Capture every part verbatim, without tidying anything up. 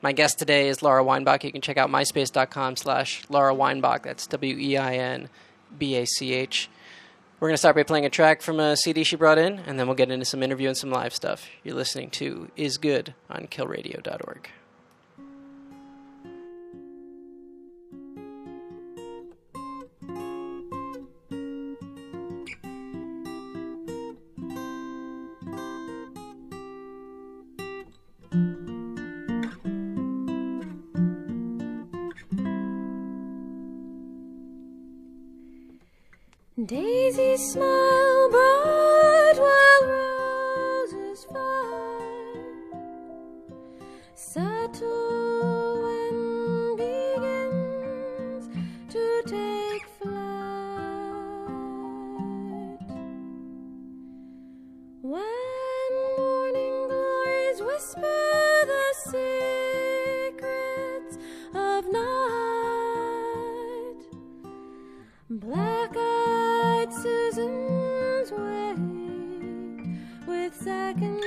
My guest today is Laura Weinbach. You can check out myspace.com slash Laura Weinbach. That's W E I N B A C H. We're going to start by playing a track from a C D she brought in, and then we'll get into some interview and some live stuff. You're listening to Is Good on kill radio dot org. Daisies smile bright while roses fire. Subtle wind begins to take flight. When morning glories whisper the secrets of night, black Susan's wait with second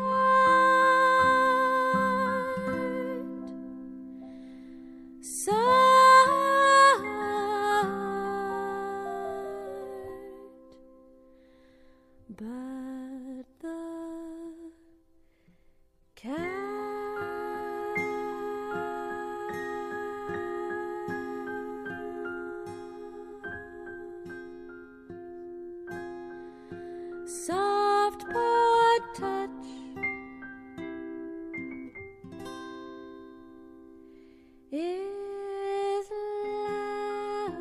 sight. Sight. But the cat soft paw touch is love.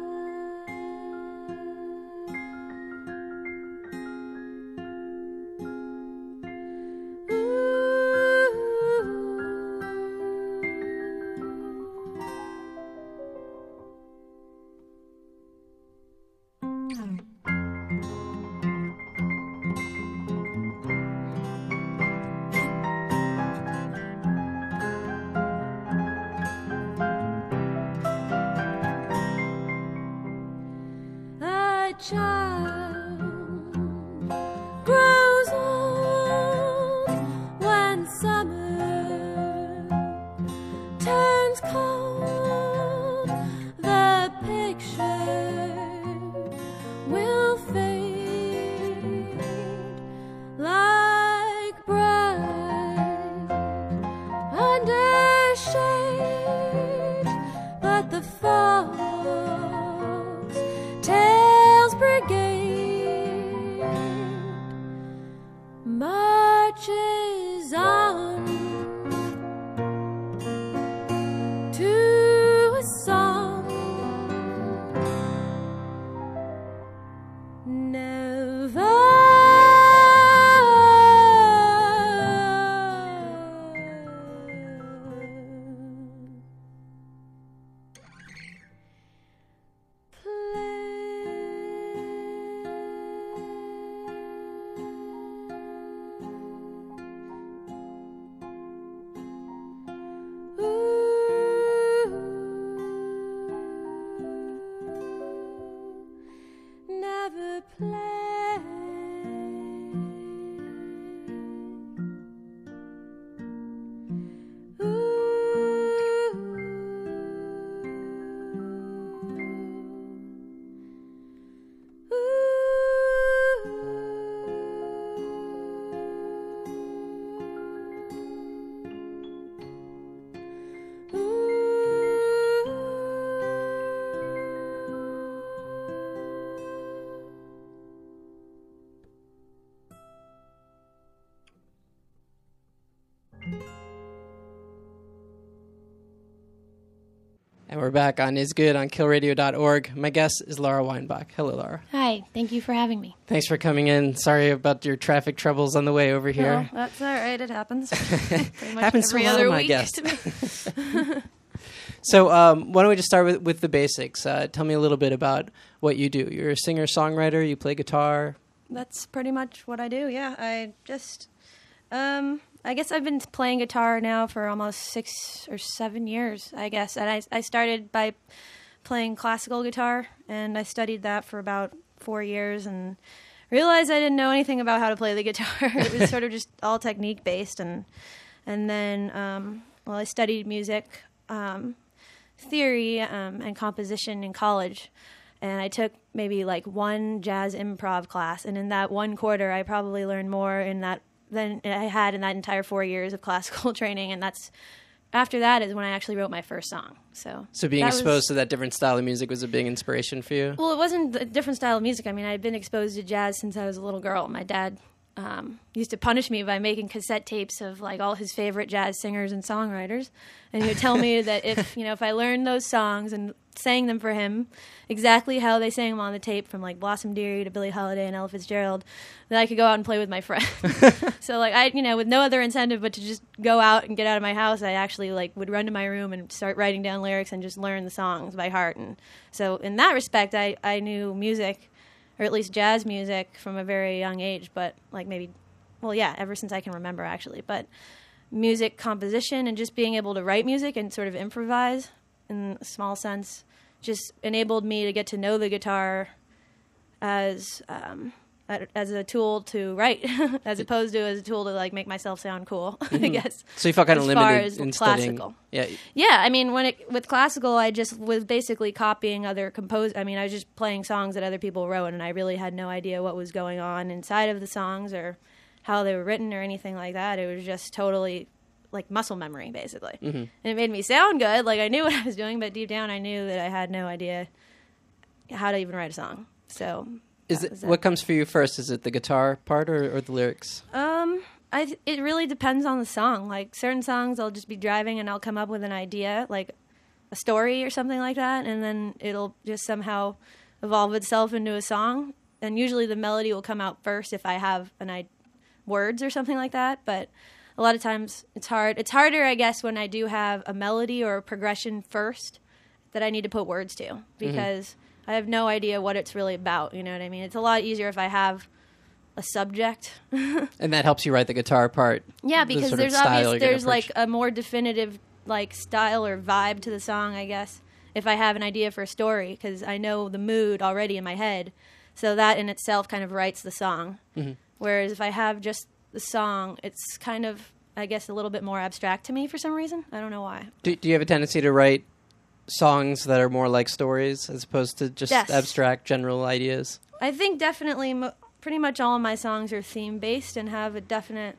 A child grows old when summer turns cold. The picture will fade like bright under shade, but the fox Tails Brigade marches on to a song never never play. Ooh, ooh, ooh. And we're back on Is Good on kill radio dot org. My guest is Laura Weinbach. Hello, Laura. Hi, thank you for having me. Thanks for coming in. Sorry about your traffic troubles on the way over here. Oh, that's all right. It happens. Pretty much Happens to every a lot other of my week guests. to me. So um, why don't we just start with, with the basics? Uh, tell me a little bit about what you do. You're a singer-songwriter. You play guitar. That's pretty much what I do, yeah. I just, um, I guess I've been playing guitar now for almost six or seven years, I guess. And I, I started by playing classical guitar, and I studied that for about four years and realized I didn't know anything about how to play the guitar. It was sort of just all technique-based. And and then um, well, I studied music um, theory um, and composition in college. And I took maybe like one jazz improv class. And in that one quarter, I probably learned more in that than I had in that entire four years of classical training. And that's after that is when I actually wrote my first song. So, so being that exposed was, to that different style of music was a big inspiration for you? Well, it wasn't a different style of music. I mean, I had been exposed to jazz since I was a little girl. My dad um, used to punish me by making cassette tapes of like all his favorite jazz singers and songwriters. And he would tell me that if, you know, if I learned those songs and sang them for him exactly how they sang them on the tape, from like Blossom Dearie to Billie Holiday and Ella Fitzgerald, then I could go out and play with my friends. So like I, you know, with no other incentive but to just go out and get out of my house, I actually like would run to my room and start writing down lyrics and just learn the songs by heart. And so in that respect, I, I knew music, or at least jazz music, from a very young age. But like maybe, well, yeah, ever since I can remember actually. But music composition and just being able to write music and sort of improvise in a small sense just enabled me to get to know the guitar as um, as a tool to write, as opposed to as a tool to like make myself sound cool. Mm-hmm. I guess. So you felt kind of as limited far as in classical. studying. Yeah. Yeah, I mean, when it with classical, I just was basically copying other compose. I mean, I was just playing songs that other people wrote, and I really had no idea what was going on inside of the songs or how they were written or anything like that. It was just totally like muscle memory, basically. Mm-hmm. And it made me sound good. Like I knew what I was doing, but deep down I knew that I had no idea how to even write a song. So is it what comes for you first? Is it the guitar part or, or the lyrics? Um, I it really depends on the song. Like certain songs I'll just be driving and I'll come up with an idea, like a story or something like that, and then it'll just somehow evolve itself into a song. And usually the melody will come out first if I have an I- words or something like that, but a lot of times it's hard. It's harder, I guess, when I do have a melody or a progression first that I need to put words to, because mm-hmm. I have no idea what it's really about. You know what I mean? It's a lot easier if I have a subject. And that helps you write the guitar part. Yeah, because the there's obviously there's like a more definitive like style or vibe to the song, I guess, if I have an idea for a story, because I know the mood already in my head. So that in itself kind of writes the song. Mm-hmm. Whereas if I have just the song, it's kind of, I guess, a little bit more abstract to me for some reason. I don't know why. Do, do you have a tendency to write songs that are more like stories as opposed to just yes. abstract general ideas? I think definitely mo- pretty much all of my songs are theme-based and have a definite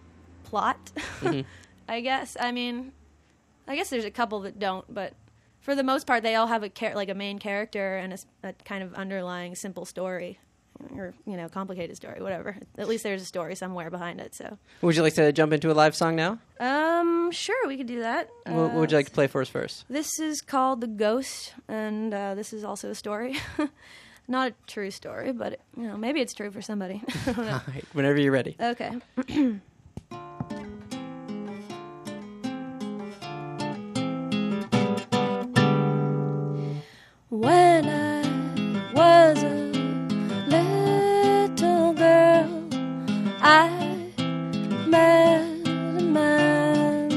plot, mm-hmm. I guess. I mean, I guess there's a couple that don't, but for the most part, they all have a char- like a main character and a, a kind of underlying simple story. Or, you know, complicated story, whatever. At least there's a story somewhere behind it, so. Would you like to jump into a live song now? Um, sure, we could do that. What, uh, what would you like to play for us first? This is called The Ghost, and uh, this is also a story. Not a true story, but, it, you know, maybe it's true for somebody. I don't know. All right, whenever you're ready. Okay. When I was a little girl, I met a man.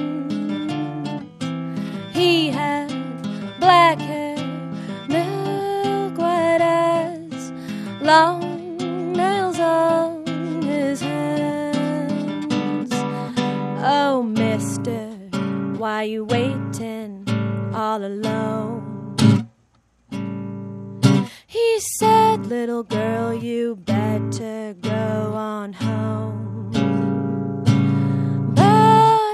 He had black hair, milk white eyes, long nails on his hands. Oh, mister, why you waiting all alone? He said, little girl, you better go on home. But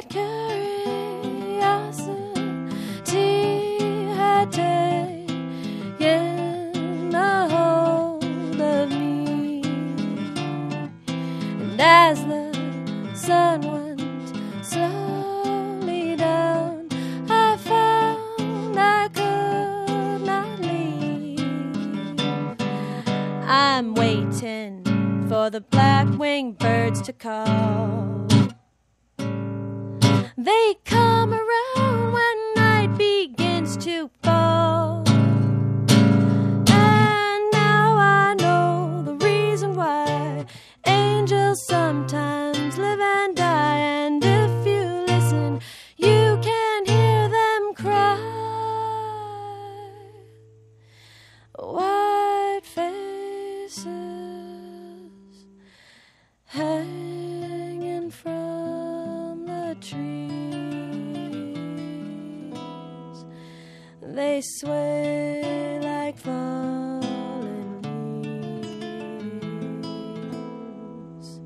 curiosity had taken a hold of me. And as the sun went slowly down, I found I could not leave. I'm waiting for the black-winged birds to call. They come around when night begins to fall. And now I know the reason why angels sometimes live and die. And if you listen, you can hear them cry. White faces hanging from the tree. they sway like falling leaves.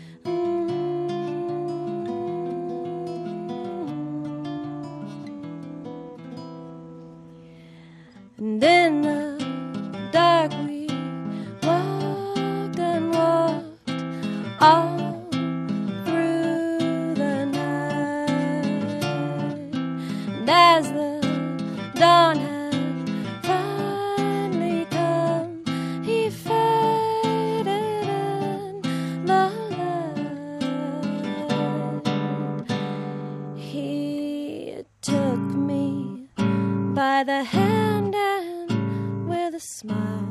And in the dark we walked and walked all through the night. And as the dawn had finally come, he faded in the light. He took me by the hand and with a smile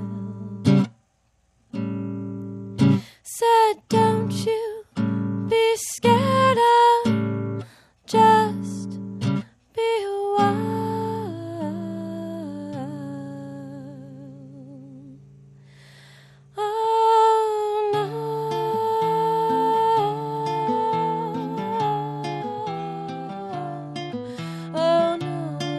said, don't you be scared, I'll just be a while. Oh no, oh no.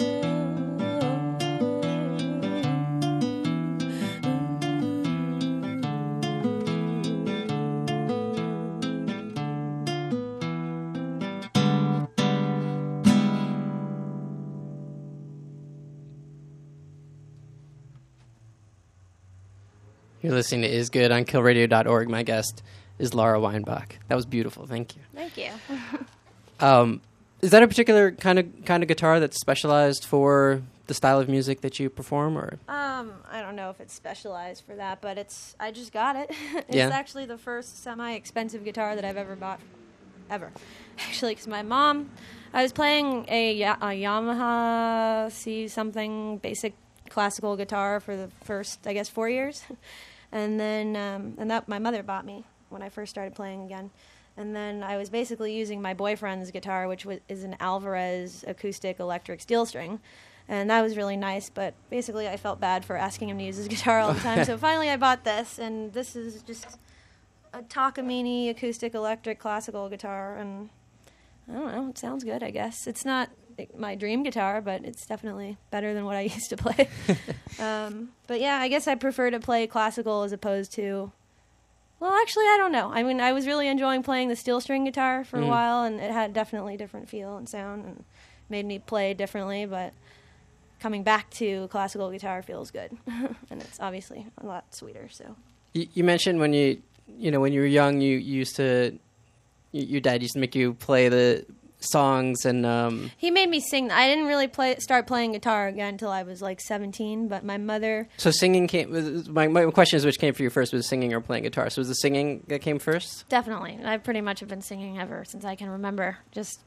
You're listening to Is Good on kill radio dot org. My guest is Laura Weinbach. That was beautiful. Thank you. Thank you. Um, is that a particular kind of kind of guitar that's specialized for the style of music that you perform, or? Um, I don't know if it's specialized for that, but it's I just got it. It's Yeah. actually the first semi-expensive guitar that I've ever bought, ever. Actually, because my mom, I was playing a, Ya- a Yamaha C something basic classical guitar for the first, I guess, four years, and then um, and that my mother bought me when I first started playing again. And then I was basically using my boyfriend's guitar, which was, is an Alvarez acoustic electric steel string. And that was really nice, but basically I felt bad for asking him to use his guitar all the time. So finally I bought this, and this is just a Takamine acoustic electric classical guitar. And I don't know, it sounds good, I guess. It's not my dream guitar, but it's definitely better than what I used to play. um, but yeah, I guess I prefer to play classical as opposed to... Well, actually, I don't know. I mean, I was really enjoying playing the steel string guitar for Mm. a while, and it had definitely different feel and sound, and made me play differently. But coming back to classical guitar feels good, and it's obviously a lot sweeter. So You, you mentioned when you, you know, when you were young, you, you used to, y- your dad used to make you play the songs, and um, he made me sing. I didn't really play start playing guitar again until I was like seventeen. But my mother, so singing came. was- My, my question is, which came for you first? Was singing or playing guitar? So was the singing that came first? definitely, I pretty much have been singing ever since I can remember. Just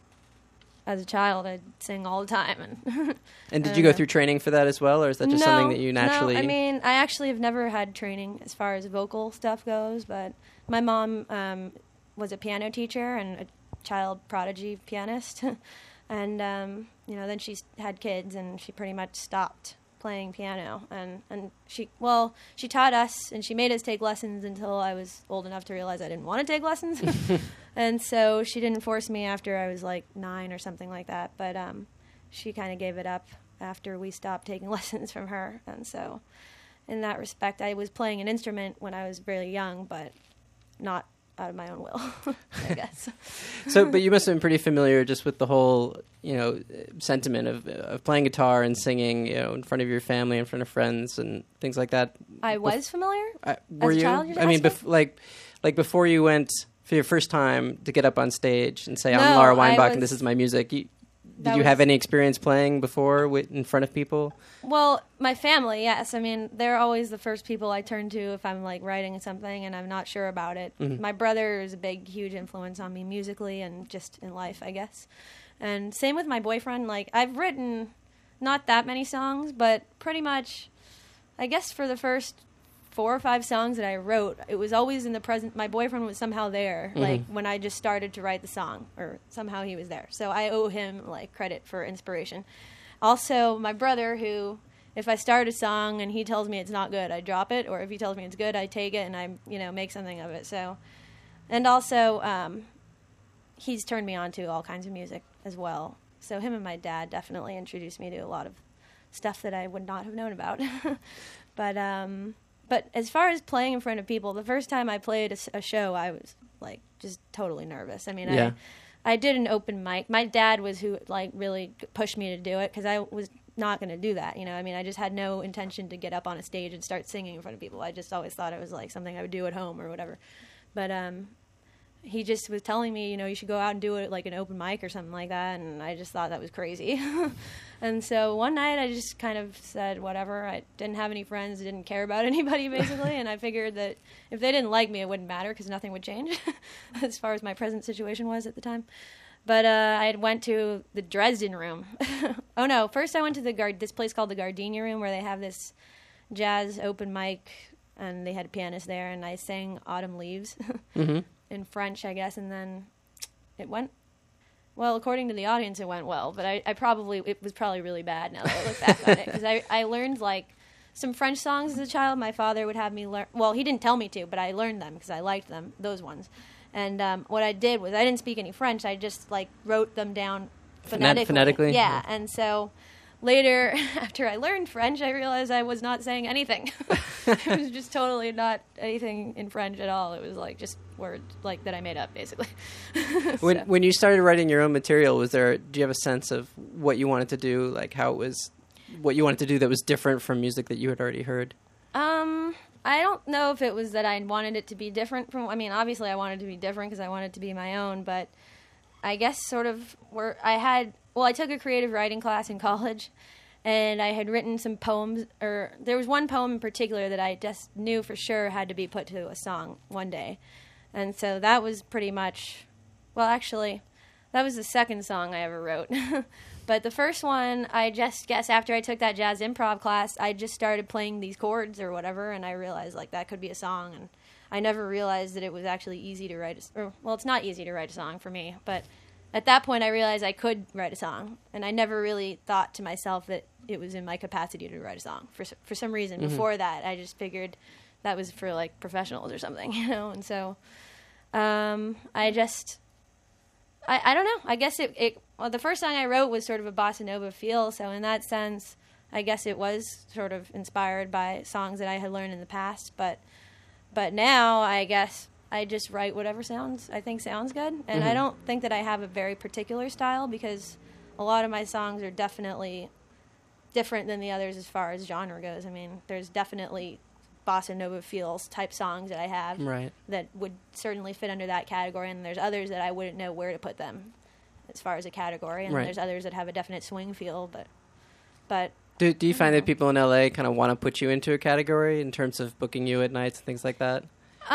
as a child, I'd sing all the time, and And did I you don't go know. through training for that as well, or is that just no, something that you naturally? No, I mean, I actually have never had training as far as vocal stuff goes, but my mom um, was a piano teacher and a child prodigy pianist. And, um, you know, then she had kids, and she pretty much stopped playing piano. And, and she, well, she taught us, and she made us take lessons until I was old enough to realize I didn't want to take lessons. And so she didn't force me after I was like nine or something like that. But um, she kind of gave it up after we stopped taking lessons from her. And so in that respect, I was playing an instrument when I was very young, but not out of my own will, I guess. So, but you must have been pretty familiar just with the whole, you know, sentiment of of playing guitar and singing, you know, in front of your family, in front of friends, and things like that. I was familiar? Uh, were As a you? child, you're I mean, asking? bef- like, like before you went for your first time to get up on stage and say, "I'm No, Laura I Weinbach, was- and this is my music." You, did That you have was- any experience playing before with, in front of people? Well, my family, yes. I mean, they're always the first people I turn to if I'm like writing something and I'm not sure about it. Mhm. My brother is a big, huge influence on me musically and just in life, I guess. And same with my boyfriend. Like, I've written not that many songs, but pretty much, I guess for the first four or five songs that I wrote, it was always in the present. My boyfriend was somehow there, Mhm. like when I just started to write the song, or somehow he was there. So I owe him like credit for inspiration. Also, my brother, who, if I start a song and he tells me it's not good, I drop it, or if he tells me it's good, I take it and I, you know, make something of it. So, and also, um, he's turned me on to all kinds of music as well. So him and my dad definitely introduced me to a lot of stuff that I would not have known about. but um, but as far as playing in front of people, the first time I played a, s- a show, I was like just totally nervous. I mean, Yeah. I I did an open mic. My dad was who like really pushed me to do it because I was not going to do that. You know, I mean, I just had no intention to get up on a stage and start singing in front of people. I just always thought it was like something I would do at home or whatever. But um, he just was telling me, you know, you should go out and do it like an open mic or something like that. And I just thought that was crazy. And so one night I just kind of said, whatever. I didn't have any friends, didn't care about anybody basically. And I figured that if they didn't like me, it wouldn't matter because nothing would change as far as my present situation was at the time. But uh, I had went to the Dresden Room. Oh no! First I went to the Gard- this place called the Gardenia Room, where they have this jazz open mic, and they had a pianist there, and I sang "Autumn Leaves" Mm-hmm. in French, I guess, and then it went well. According to the audience, it went well, but I, I probably it was probably really bad now that I look back on it because I I learned like some French songs as a child. My father would have me learn. Well, he didn't tell me to, but I learned them because I liked them. Those ones. And um, what I did was I didn't speak any French. I just like wrote them down phonetically. Phonetically? Yeah. And so later, after I learned French, I realized I was not saying anything. It was just totally not anything in French at all. It was like just words like that I made up, basically. When So- when you started writing your own material, was there? Do you have a sense of what you wanted to do, like how it was, what you wanted to do that was different from music that you had already heard? Um, I don't know if it was that I wanted it to be different from. I mean, obviously, I wanted it to be different because I wanted it to be my own. But I guess sort of where I had. Well, I took a creative writing class in college, and I had written some poems. Or there was one poem in particular that I just knew for sure had to be put to a song one day, and so that was pretty much. Well, actually, that was the second song I ever wrote. But the first one, I just guess after I took that jazz improv class, I just started playing these chords or whatever, and I realized like that could be a song. And I never realized that it was actually easy to write. A, or, well, it's not easy to write a song for me, but at that point, I realized I could write a song, and I never really thought to myself that it was in my capacity to write a song. For for some reason, Mm-hmm. before that, I just figured that was for like professionals or something, you know. And so, um, I just. I, I don't know. I guess it, it. Well, the first song I wrote was sort of a bossa nova feel, so in that sense, I guess it was sort of inspired by songs that I had learned in the past. But, but now I guess I just write whatever sounds I think sounds good, and Mhm. I don't think that I have a very particular style because a lot of my songs are definitely different than the others as far as genre goes. I mean, there's definitely bossa nova feels type songs that I have Right. that would certainly fit under that category, and there's others that I wouldn't know where to put them as far as a category, and Right. there's others that have a definite swing feel, but but Do Do you find know. that people in L A kind of want to put you into a category in terms of booking you at nights and things like that?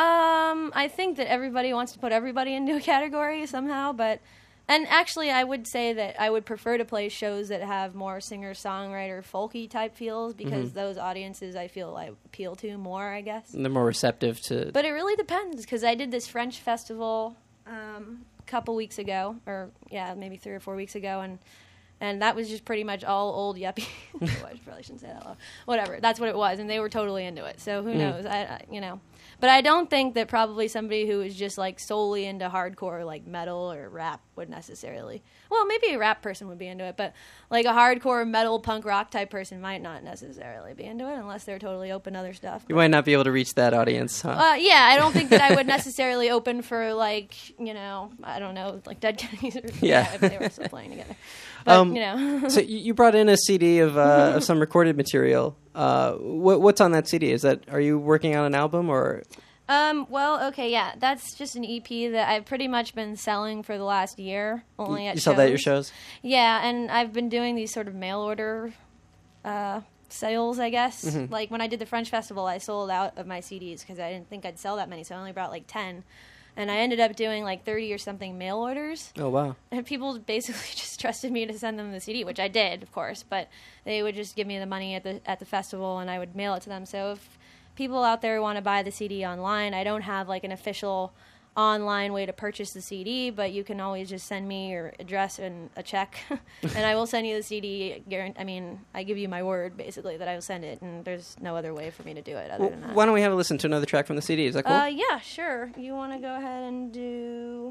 um I think that everybody wants to put everybody into a category somehow, but and actually I would say that I would prefer to play shows that have more singer-songwriter folky type feels because Mhm. those audiences I feel I appeal to more, I guess. And they're more receptive to. But it really depends because I did this French festival um, a couple weeks ago, or yeah, maybe three or four weeks ago, and and that was just pretty much all old yuppie. Oh, I probably shouldn't say that loud. Whatever, that's what it was, and they were totally into it. So who Mm. knows? I, I you know, but I don't think that probably somebody who is just like solely into hardcore like metal or rap would necessarily. Well, maybe a rap person would be into it, but like a hardcore metal punk rock type person might not necessarily be into it unless they're totally open to other stuff. You might not be able to reach that audience, huh? Uh, yeah, I don't think that I would necessarily open for like you know I don't know like Dead Kennedys or Yeah. if they were still playing together. But Um, you know, So you you brought in a C D of, uh, of some recorded material. Uh, what, what's on that C D? Is that are you working on an album or? um, well, okay, yeah, that's just an E P that I've pretty much been selling for the last year. Only You at sell that at your shows? Yeah, and I've been doing these sort of mail order uh, sales, I guess. Mhm. Like when I did the French festival, I sold out of my C Ds because I didn't think I'd sell that many, so I only brought like ten. And I ended up doing like thirty or something mail orders. Oh wow! And people basically just trusted me to send them the C D, which I did, of course. But they would just give me the money at the at the festival, and I would mail it to them. So if people out there want to buy the C D online, I don't have like an official online way to purchase the C D, but you can always just send me your address and a check, and I will send you the C D. Guarant- I mean, I give you my word basically that I will send it, and there's no other way for me to do it other Well, than that. why don't we have a listen to another track from the C D? Is that cool? Uh, yeah, sure. You want to go ahead and do?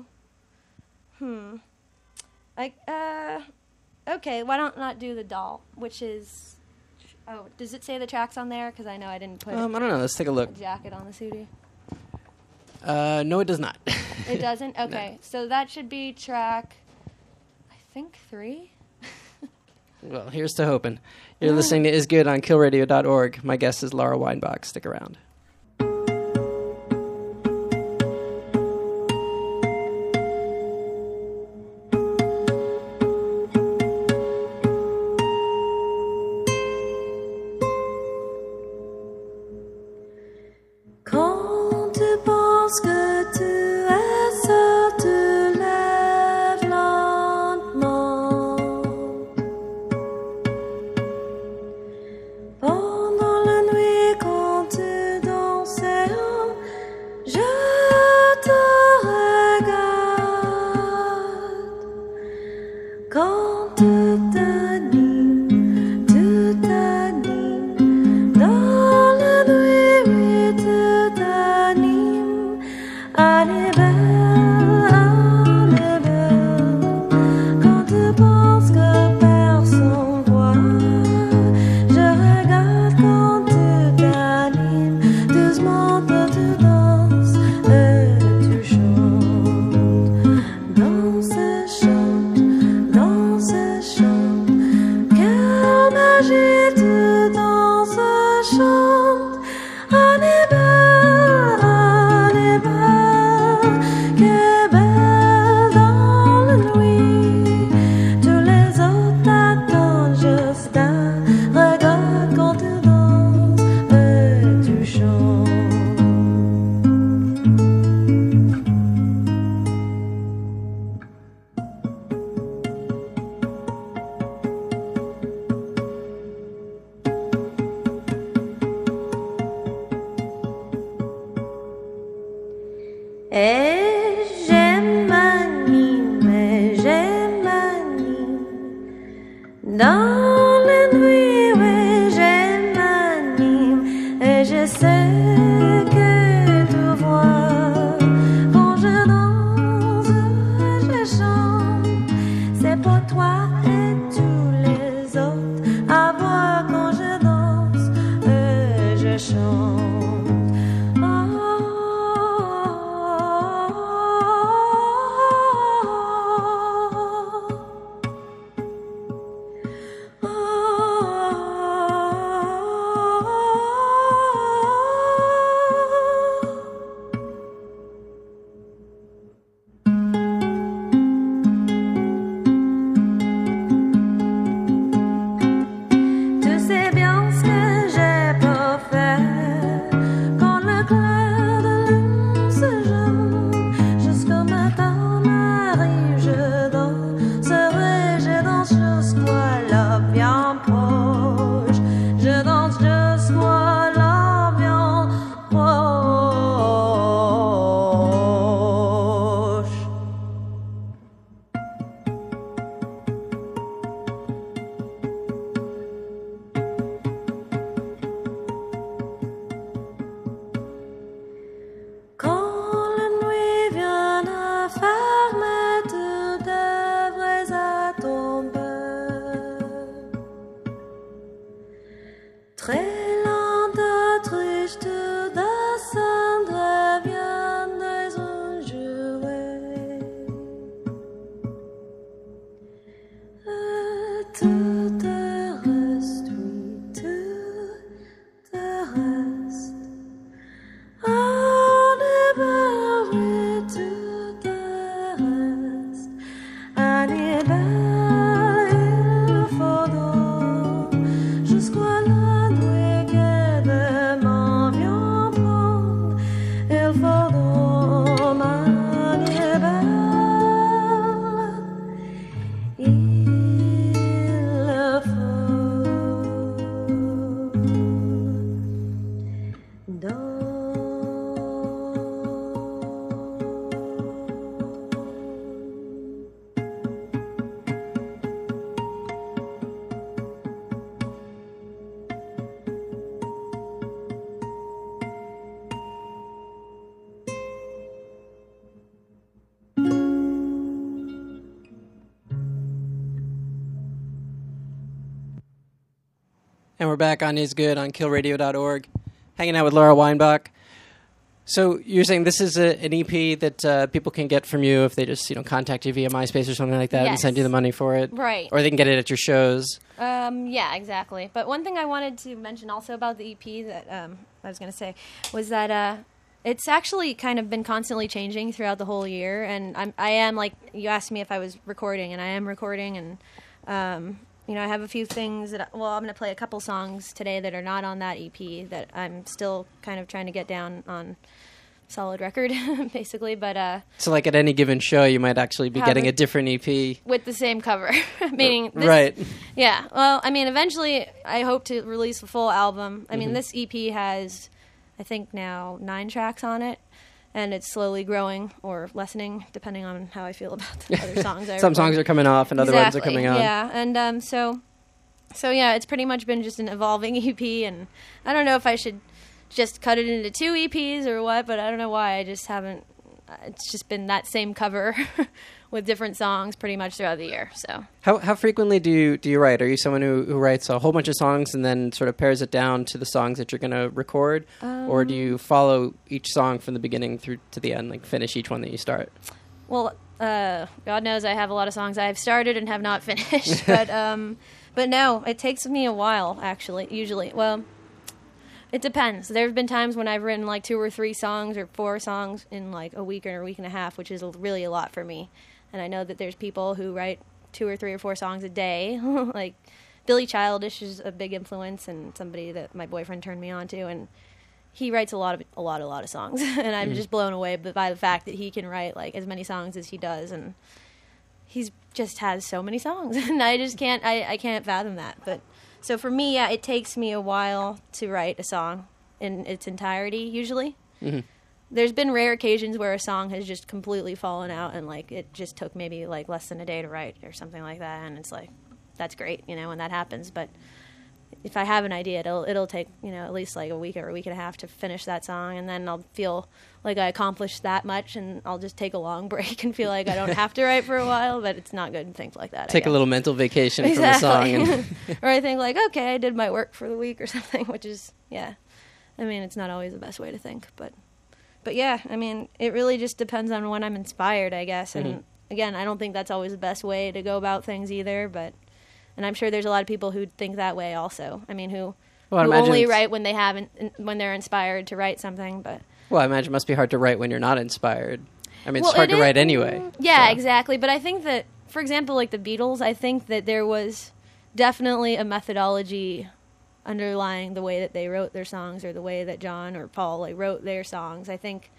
Hmm. Like, uh, okay. Why don't not do the doll, which is Oh, does it say the tracks on there? Because I know I didn't put Um, I don't know. Let's take a look. a jacket on the C D. Uh, no, it does not. It doesn't? Okay. No. So that should be track, I think, three? Well, here's to hoping. You're listening to Is Good on kill radio dot org. My guest is Laura Weinbach. Stick around. Quand tu penses que tu es seul, tu lèves lentement. Pendant la nuit, quand tu dansais, je te regarde. Quand tu t'animes, tu t'animes dans la nuit, oui, tu t'animes. Elle est belle, elle est belle. Quand tu penses que personne voit, je regarde quand tu t'animes. Doucement que tu danses et tu chantes. Danse, chante, danse, chante. Quelle magie tu danses, chante. Elle est belle, elle est belle. Que belle dans la nuit. Tous les autres t'attendent juste un regard quand tu danses et tu chantes. Et je m'anime, et je m'anime dans la nuit, oui, je m'anime et je sais que tu vois quand je danse, je chante. C'est pour toi et tous les autres à voir quand je danse et je chante. Tu sais bien ce que j'ai pas fait quand le clair de lune se joue. Jusqu'au matin m'arrive, je danserai, je danse jusqu'à la bien proche. Je danse jusqu'à la bien proche. Quand la nuit vient à fermer, tu devrais à tomber. And we're back on Is Good on kill radio dot org, hanging out with Laura Weinbach. So you're saying this is a, an E P that uh, people can get from you if they just, you know, contact you via MySpace or something like that and Yes. send you the money for it? Right. Or they can get it at your shows? Um, yeah, exactly. But one thing I wanted to mention also about the E P that um, I was going to say was that uh, it's actually kind of been constantly changing throughout the whole year. And I'm, I am, like, you asked me if I was recording, and I am recording. And, um, you know, I have a few things that, I, well, I'm going to play a couple songs today that are not on that E P that I'm still kind of trying to get down on solid record, basically. But uh, So like at any given show, you might actually be Have getting a- a different E P. with the same cover, meaning this, Right. Yeah. Well, I mean, eventually, I hope to release a full album. I mean, Mhm. this E P has, I think now nine tracks on it, and it's slowly growing or lessening depending on how I feel about the other songs. I Some record. songs are coming off and other ones are Exactly, coming on. Yeah, and um, so, so yeah, it's pretty much been just an evolving E P, and I don't know if I should just cut it into two E Ps or what, but I don't know why. I just haven't. It's just been that same cover with different songs pretty much throughout the year. So How how frequently do you do you write? Are you someone who, who writes a whole bunch of songs and then sort of pares it down to the songs that you're going to record, or do you follow each song from the beginning through to the end, like finish each one that you start? Well, uh, God knows I have a lot of songs I've started and have not finished, but um, but no, it takes me a while actually. Usually, well, it depends. There have been times when I've written like two or three songs or four songs in like a week or a week and a half, which is really a lot for me. And I know that there's people who write two or three or four songs a day. Like Billy Childish is a big influence and somebody that my boyfriend turned me on to, and he writes a lot of a lot a lot of songs, and I'm just blown away by the fact that he can write like as many songs as he does, and he's just has so many songs, and I just can't I, I can't fathom that. But so for me, yeah, it takes me a while to write a song in its entirety. Usually, Mhm. there's been rare occasions where a song has just completely fallen out, and like it just took maybe like less than a day to write or something like that, and it's like that's great, you know, when that happens, but if I have an idea, it'll it'll take, you know, at least like a week or a week and a half to finish that song, and then I'll feel like I accomplished that much, and I'll just take a long break and feel like I don't have to write for a while. But it's not good to think like that. I Take a guess. little mental vacation Exactly. from the song. And Or I think like, okay, I did my work for the week or something, which is yeah. I mean, it's not always the best way to think, but but yeah, I mean, it really just depends on when I'm inspired, I guess. And Mhm. again, I don't think that's always the best way to go about things either, but. And I'm sure there's a lot of people who think that way also. I mean, who, Well, I who imagine only it's- write when they haven't, when they're inspired to write something. But well, I imagine it must be hard to write when you're not inspired. I mean, Well, it's hard it to is- write anyway. Yeah, so. exactly. But I think that, for example, like the Beatles, I think that there was definitely a methodology underlying the way that they wrote their songs, or the way that John or Paul like wrote their songs. I think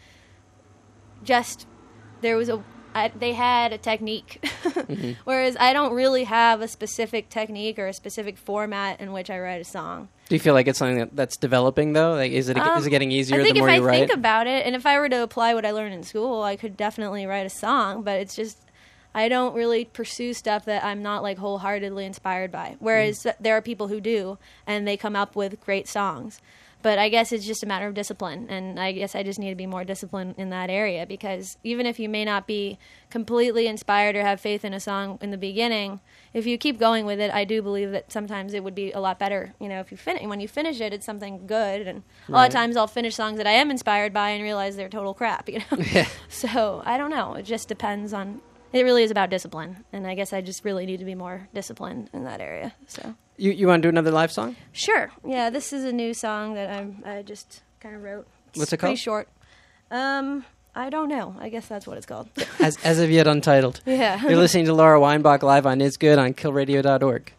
just there was a I, they had a technique, Mm-hmm. whereas I don't really have a specific technique or a specific format in which I write a song. Do you feel like it's something that, that's developing though? Like, is it Um, is it getting easier I think the more if you I write? think about it, and if I were to apply what I learned in school, I could definitely write a song. But it's just I don't really pursue stuff that I'm not like wholeheartedly inspired by. Whereas Mm. there are people who do, and they come up with great songs. But I guess it's just a matter of discipline, and I guess I just need to be more disciplined in that area, because even if you may not be completely inspired or have faith in a song in the beginning, if you keep going with it, I do believe that sometimes it would be a lot better. You know, if you finish when you finish it, it's something good. And a lot Right. of times I'll finish songs that I am inspired by and realize they're total crap. You know, Yeah. so I don't know. It just depends on. It really is about discipline, and I guess I just really need to be more disciplined in that area. So. You you want to do another live song? Sure. Yeah, this is a new song that I'm, I just kind of wrote. It's What's it pretty called? short. Um, I don't know. I guess that's what it's called. As as of yet untitled. Yeah. You're listening to Laura Weinbach live on Is Good on kill radio dot org.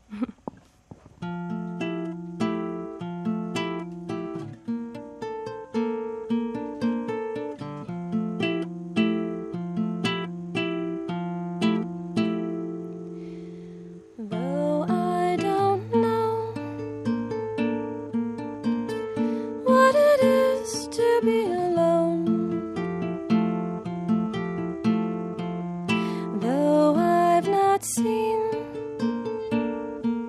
Though I don't know what it is to be alone, though I've not seen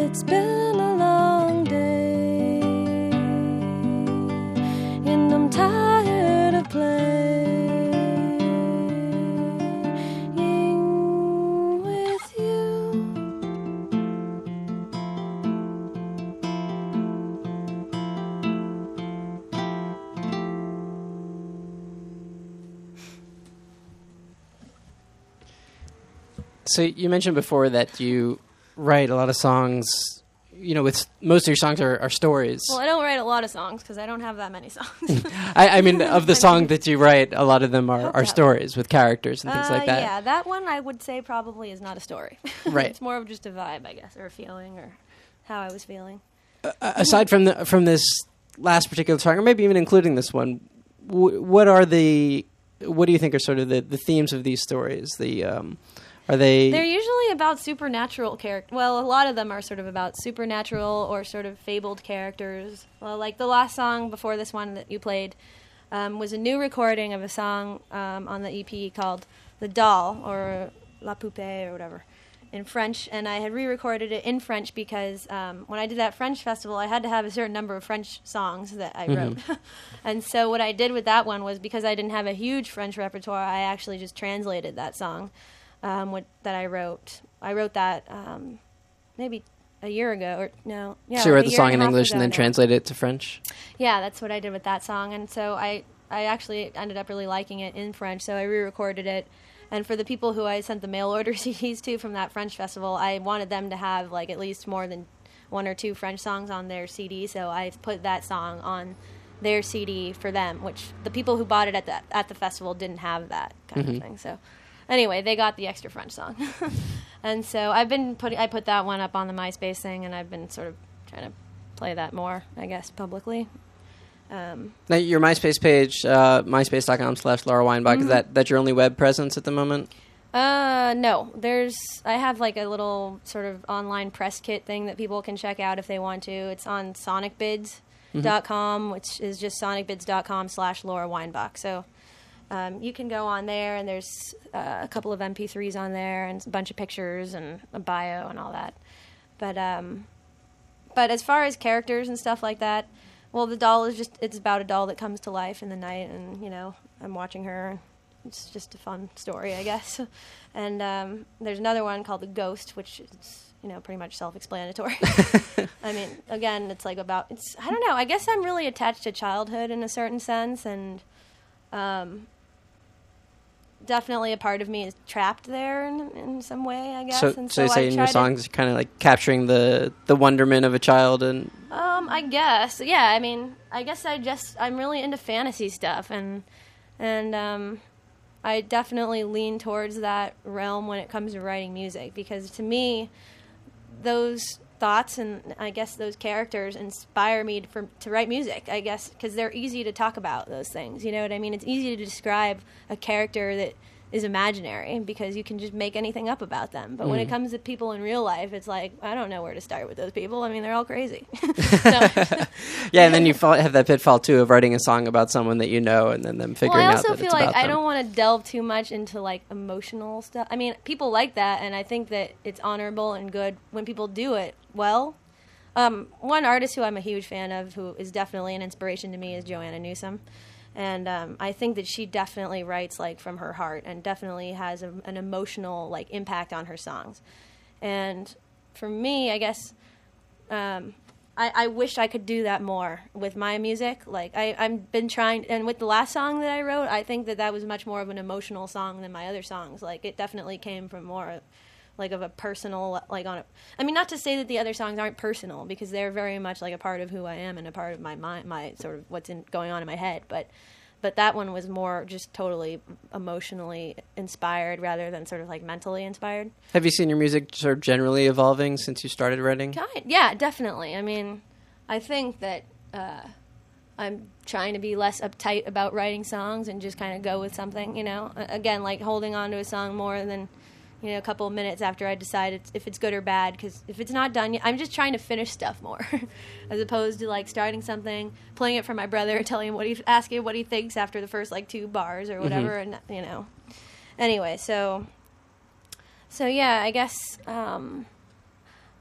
it's been a long day, and I'm tired of playing with you. So you mentioned before that you write a lot of songs. You know, with most of your songs are, are stories. Well, I don't write a lot of songs because I don't have that many songs. I, I mean, of the song that you write, a lot of them are, Hope are that- stories with characters and things Uh, like that. Yeah, that one I would say probably is not a story. Right. It's more of just a vibe, I guess, or a feeling, or how I was feeling. Uh, aside from the from this last particular song, or maybe even including this one, w- what are the what do you think are sort of the, the themes of these stories? The um, are they? They're usually about supernatural character. Well, a lot of them are sort of about supernatural or sort of fabled characters. Well, like the last song before this one that you played um, was a new recording of a song um, on the E P called "The Doll" or "La Poupée" or whatever in French, and I had re-recorded it in French because um, when I did that French festival, I had to have a certain number of French songs that I wrote. And so what I did with that one was, because I didn't have a huge French repertoire, I actually just translated that song. Um, what, that I wrote. I wrote that um, maybe a year ago, or no, yeah. so you wrote a the year song and in a half English ago and then now. translated it to French. Yeah, that's what I did with that song, and so I, I actually ended up really liking it in French, so I re-recorded it. And for the people who I sent the mail order C Ds to from that French festival, I wanted them to have like at least more than one or two French songs on their C D, so I put that song on their C D for them, which the people who bought it at the at the festival didn't have that kind of thing. So anyway, they got the extra French song. And so I've been putting I put that one up on the MySpace thing, and I've been sort of trying to play that more, I guess, publicly. Um, Now, your MySpace page, uh, myspace.com slash Laura Weinbach, is that that's your only web presence at the moment? Uh, no. There's I have like a little sort of online press kit thing that people can check out if they want to. It's on sonic bids dot com, which is just sonic bids dot com slash Laura Weinbach. So um, you can go on there, and there's uh, a couple of M P threes on there, and a bunch of pictures and a bio and all that. But um, but as far as characters and stuff like that, well, the doll is just it's about a doll that comes to life in the night, and you know I'm watching her. It's just a fun story, I guess. And um, there's another one called The Ghost, which is, you know, pretty much self-explanatory. I mean, again, it's like about, it's, I don't know, I guess I'm really attached to childhood in a certain sense, and um, definitely a part of me is trapped there in, in some way, I guess. So, and so you I say in your try to- songs, kind of like capturing the, the wonderment of a child and... Um, I guess, yeah, I mean, I guess I just, I'm really into fantasy stuff, and, and, um... I definitely lean towards that realm when it comes to writing music, because to me, those thoughts and I guess those characters inspire me to, for, to write music, I guess, because they're easy to talk about, those things. You know what I mean? It's easy to describe a character that is imaginary because you can just make anything up about them. But when it comes to people in real life, it's like, I don't know where to start with those people. I mean, they're all crazy. No. Yeah, and then you fall, have that pitfall, too, of writing a song about someone that you know and then them figuring well, I out also that feel it's like about I them. don't want to delve too much into like emotional stuff. I mean, people like that, and I think that it's honorable and good when people do it well. Um, one artist who I'm a huge fan of, who is definitely an inspiration to me, is Joanna Newsom, and um, I think that she definitely writes like from her heart, and definitely has a, an emotional like impact on her songs. And for me, I guess. Um, I, I wish I could do that more with my music. Like I, I've been trying, and with the last song that I wrote, I think that that was much more of an emotional song than my other songs. Like it definitely came from more, like of a personal, like on a. I mean, not to say that the other songs aren't personal, because they're very much like a part of who I am and a part of my mind, my sort of what's in, going on in my head. But, but that one was more just totally emotionally inspired rather than sort of like mentally inspired. Have you seen your music sort of generally evolving since you started writing? Kind, yeah, definitely. I mean, I think that uh, I'm trying to be less uptight about writing songs and just kind of go with something, you know. A- Again, like holding on to a song more than, you know, a couple of minutes after I decide it's, if it's good or bad, because if it's not done yet, I'm just trying to finish stuff more, as opposed to like starting something, playing it for my brother, telling him what he, asking him what he thinks after the first like two bars or whatever, and you know. Anyway, so, so yeah, I guess. Um,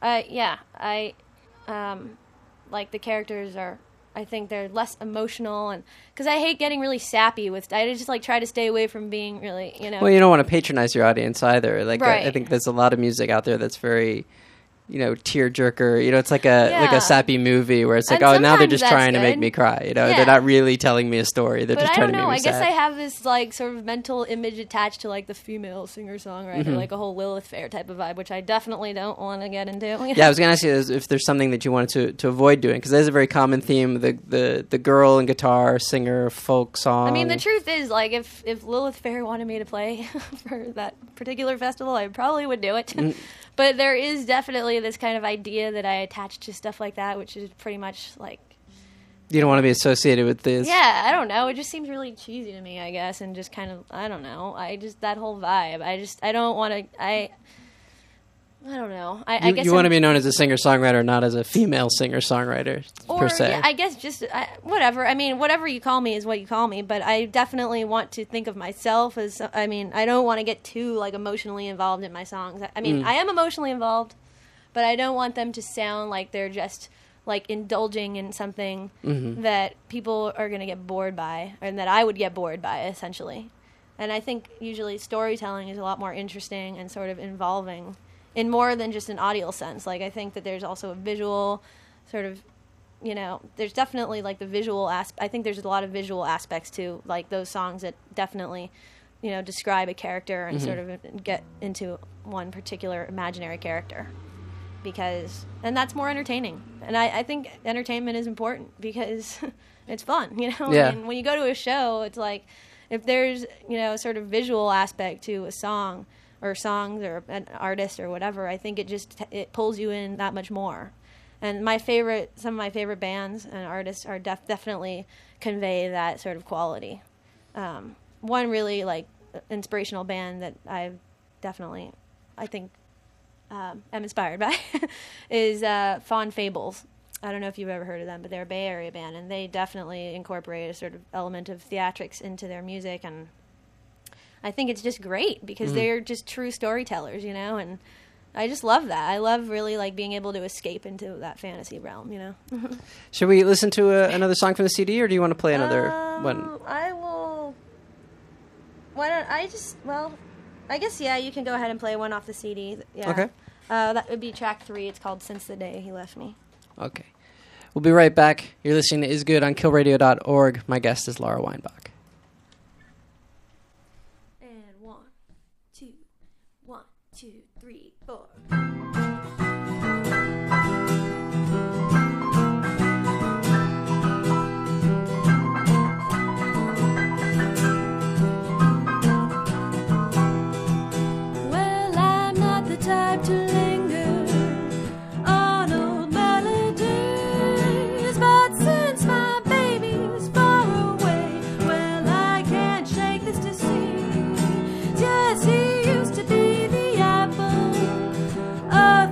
Uh, yeah, I um, like the characters are. I think they're less emotional, and because I hate getting really sappy with. I just like try to stay away from being really, you know. Well, you don't want to patronize your audience either. Like I, I Right. think there's a lot of music out there that's very, you know, tearjerker. You know, it's like a like Yeah. a sappy movie where it's like, And oh, now they're sometimes just that's trying to make good. me cry. You know, Yeah. they're not really telling me a story. They're But just I trying don't to know. make me I guess sad. I have this like sort of mental image attached to like the female singer songwriter, Mhm. like a whole Lilith Fair type of vibe, which I definitely don't want to get into. you know? Yeah, I was going to ask you is if there's something that you wanted to, to avoid doing, because there's a very common theme, the, the, the girl and guitar, singer, folk song. I mean, the truth is, like, if, if Lilith Fair wanted me to play for that particular festival, I probably would do it. Mm. But there is definitely this kind of idea that I attach to stuff like that, which is pretty much like, You don't want to be associated with this. yeah, I don't know. It just seems really cheesy to me, I guess, and just kind of, I don't know. I just, that whole vibe. I just, I don't want to, I, I don't know. I, I You, guess you want to I'm- be known as a singer-songwriter, not as a female singer-songwriter, or per se. yeah, I guess just I, whatever. I mean, whatever you call me is what you call me. But I definitely want to think of myself as. I mean, I don't want to get too like emotionally involved in my songs. I, I mean, Mm. I am emotionally involved, but I don't want them to sound like they're just like indulging in something Mhm. that people are going to get bored by, and that I would get bored by, essentially. And I think usually storytelling is a lot more interesting and sort of involving in more than just an audio sense. Like, I think that there's also a visual sort of, you know, there's definitely like the visual aspect. I think there's a lot of visual aspects to like those songs that definitely, you know, describe a character and Mhm. sort of get into one particular imaginary character. Because, and that's more entertaining. And I, I think entertainment is important because it's fun, you know? Yeah. I mean, when you go to a show, it's like, if there's, you know, sort of visual aspect to a song or songs or an artist or whatever, I think it just, it pulls you in that much more. And my favorite, some of my favorite bands and artists are def- definitely convey that sort of quality. Um, one really, like, inspirational band that I've definitely, I think, um, am inspired by is uh, Fawn Fables. I don't know if you've ever heard of them, but they're a Bay Area band, and they definitely incorporate a sort of element of theatrics into their music, and I think it's just great because Mhm. they're just true storytellers, you know, and I just love that. I love really like being able to escape into that fantasy realm, you know. Should we listen to a, another song from the C D, or do you want to play another Um, one? I will. Why don't I just? Well, I guess yeah. You can go ahead and play one off the C D. Yeah. Okay. Uh, that would be track three. It's called "Since the Day He Left Me." Okay. We'll be right back. You're listening to Is Good on kill radio dot org. My guest is Laura Weinbach. And one, two, one, two, three, four. Well, I'm not the type to linger on old melodies, but since my baby's far away, well, I can't shake this disease. Yes, he used to be the apple of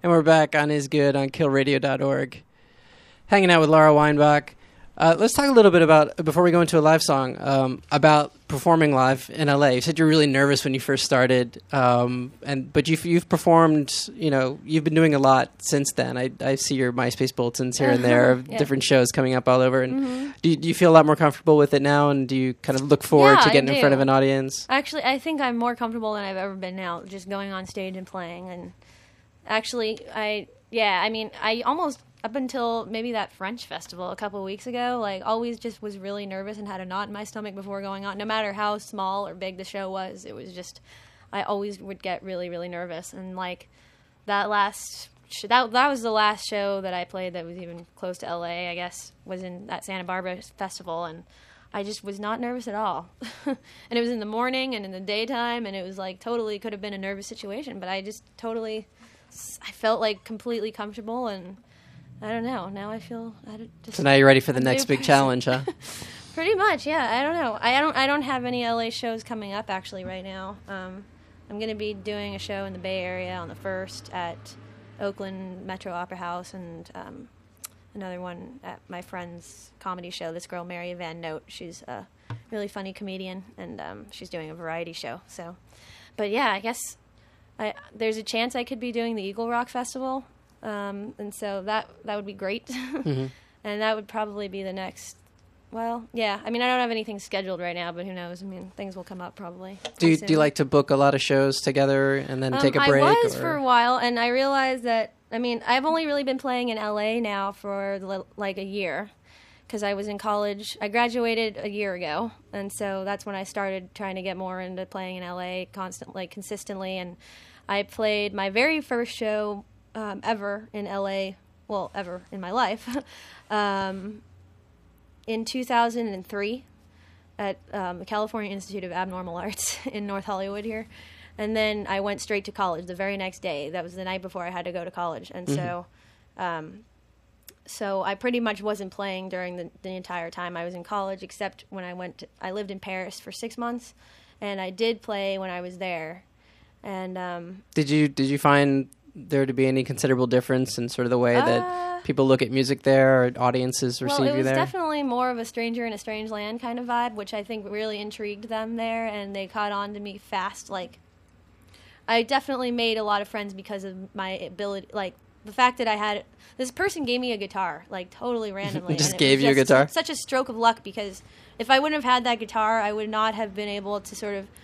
And we're back on Is Good on kill radio dot org. Hanging out with Laura Weinbach. Uh, let's talk a little bit about, before we go into a live song, um, about performing live in L A. You said you were really nervous when you first started, um, and but you've, you've performed, you know, you've been doing a lot since then. I, I see your MySpace bulletins here and there of Yeah. different shows coming up all over. And Mm-hmm. do, you, do you feel a lot more comfortable with it now, and do you kind of look forward Yeah, to getting I in front do. of an audience? Actually, I think I'm more comfortable than I've ever been now, just going on stage and playing. And actually, I yeah, I mean, I almost up until maybe that French festival a couple of weeks ago, like always just was really nervous and had a knot in my stomach before going on. No matter how small or big the show was, it was just I always would get really really nervous. And like that last sh- that that was the last show that I played that was even close to L A, I guess, was in that Santa Barbara festival, and I just was not nervous at all. And it was in the morning and in the daytime, and it was like totally could have been a nervous situation, but I just totally I felt like completely comfortable, and I don't know. Now I feel I don't- just So now you're ready for the I'm next new big person. challenge, huh? Pretty much, yeah. I don't know. I don't. I don't have any L A shows coming up actually right now. Um, I'm going to be doing a show in the Bay Area on the first at Oakland Metro Opera House, and um, another one at my friend's comedy show. This girl, Mary Van Note, she's a really funny comedian, and um, she's doing a variety show. So, but yeah, I guess I, there's a chance I could be doing the Eagle Rock Festival, um, and so that that would be great, Mm-hmm. and that would probably be the next. Well, yeah. I mean, I don't have anything scheduled right now, but who knows? I mean, things will come up probably. Do you, soon. do you like to book a lot of shows together and then Um, take a break? I was or? for a while, and I realized that. I mean, I've only really been playing in L A now for li- like a year, because I was in college. I graduated a year ago, and so that's when I started trying to get more into playing in L A constant, like consistently. And I played my very first show um, ever in L A. Well, ever in my life. um, in two thousand three at um, the California Institute of Abnormal Arts in North Hollywood here. And then I went straight to college the very next day. That was the night before I had to go to college. And so um, so I pretty much wasn't playing during the, the entire time I was in college, except when I went to, I lived in Paris for six months, and I did play when I was there. And um, Did you did you find there to be any considerable difference in sort of the way Uh, that people look at music there, or audiences receive well, it you was there? definitely more of a stranger in a strange land kind of vibe, which I think really intrigued them there, and they caught on to me fast. Like, I definitely made a lot of friends because of my ability, like the fact that I had this person gave me a guitar, like totally randomly. Just and it gave was you a just guitar? Such a stroke of luck, because if I wouldn't have had that guitar, I would not have been able to sort of